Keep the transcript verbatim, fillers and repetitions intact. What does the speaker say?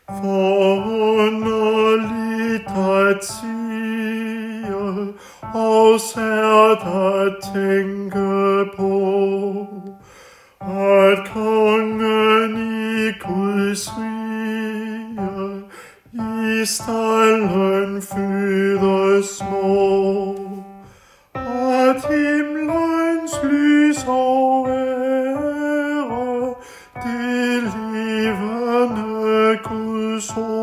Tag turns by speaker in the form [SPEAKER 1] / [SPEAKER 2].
[SPEAKER 1] Forunderligt at sige, og sært at tænke på, at kongen i Guds rige i stallen fødes små, at himlens lys og ære det levende Guds ord.